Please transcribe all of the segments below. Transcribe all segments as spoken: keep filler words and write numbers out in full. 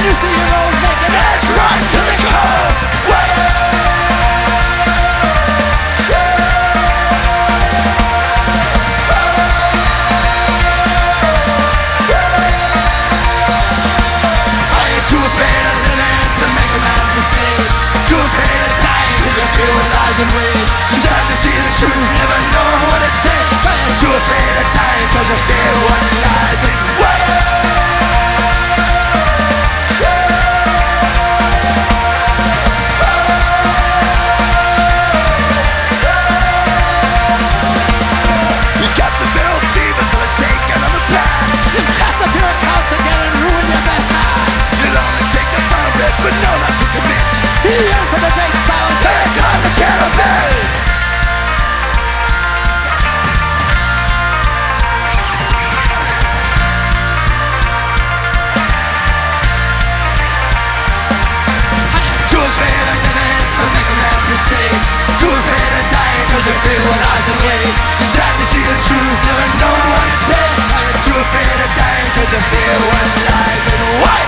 you see your own naked ass run to the cold. Too afraid of living to make a man's mistake. Too afraid of dying cause you feel what lies in wait. Just have to see the truth, never knowing what it takes. Too afraid of dying cause you fear what lies in wait. You got the bill fever, so let's take another pass. You've cast up your accounts again and ruined your best high. You'll only take the fun of it, but no, not to commit. You yearn for the great silence. Take on the caravan. Too afraid of living to make a man's mistake. Too afraid of dying cause you fear what lies in wait. Just have to see the truth, never know what it takes. Too afraid of dying cause you fear what lies in wait.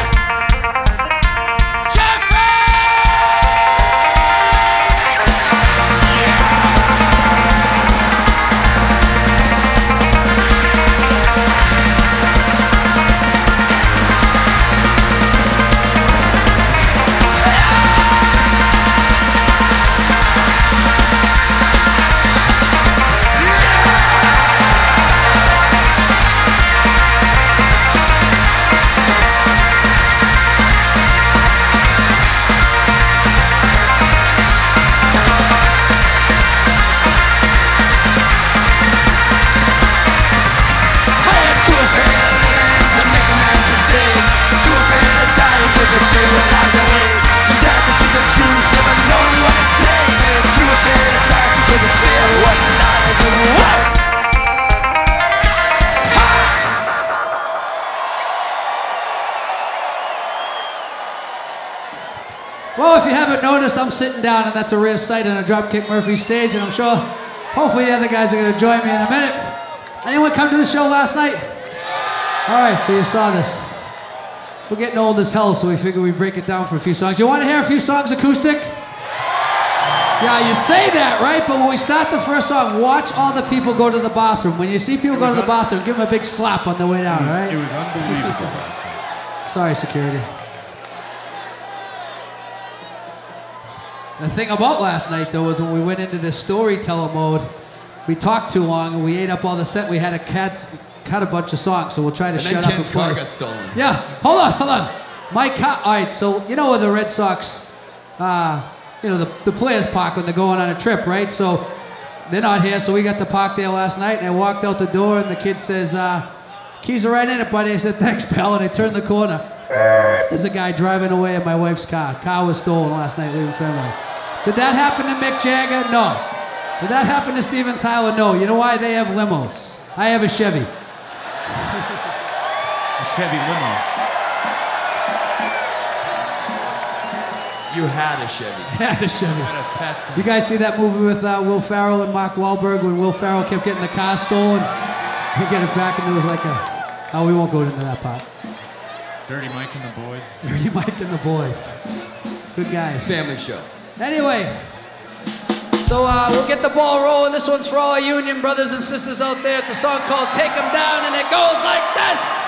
Well, if you haven't noticed, I'm sitting down, and that's a rare sight on a Dropkick Murphy stage, and I'm sure, hopefully, the other guys are going to join me in a minute. Anyone come to the show last night? All right, so you saw this. We're getting old as hell, so we figured we'd break it down for a few songs. You want to hear a few songs acoustic? Yeah, you say that, right? But when we start the first song, watch all the people go to the bathroom. When you see people go to the bathroom, give them a big slap on the way down, right? It was unbelievable. Sorry, security. The thing about last night, though, was when we went into this storyteller mode, we talked too long and we ate up all the set. We had to cut, cut a bunch of songs, so we'll try to And shut then up Ken's and play. car got stolen. Yeah, hold on, hold on. My car, all right, so you know where the Red Sox, uh, you know, the, the players park when they're going on a trip, right? So they're not here, so we got to park there last night, and I walked out the door, and the kid says, uh, keys are right in it, buddy. I said, thanks, pal, and I turned the corner. There's a guy driving away in my wife's car. Car was stolen last night leaving Fenway. Did that happen to Mick Jagger? No. Did that happen to Steven Tyler? No. You know why? They have limos. I have a Chevy. A Chevy limo. You had a Chevy. I had a Chevy. Had a passport. You guys see that movie with uh, Will Ferrell and Mark Wahlberg when Will Ferrell kept getting the car stolen? He get it back and it was like a... Oh, we won't go into that part. Dirty Mike and the boys. Dirty Mike and the boys. Good guys. Family show. Anyway, so uh, we'll get the ball rolling. This one's for all our union brothers and sisters out there. It's a song called Take 'Em Down, and it goes like this.